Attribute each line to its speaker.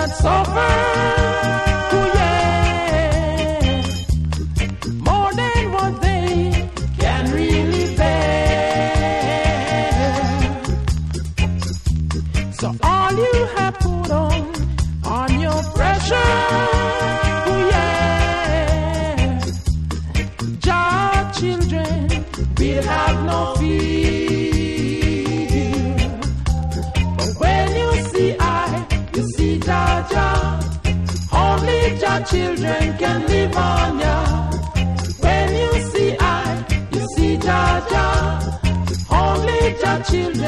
Speaker 1: that suffer. Oh yeah, more than what they can really bear. So all you have put on your pressure. Oh yeah, Jah children will have no fear. Jah, only Jah children can live on ya. When you see I, you see Jah, only Jah children.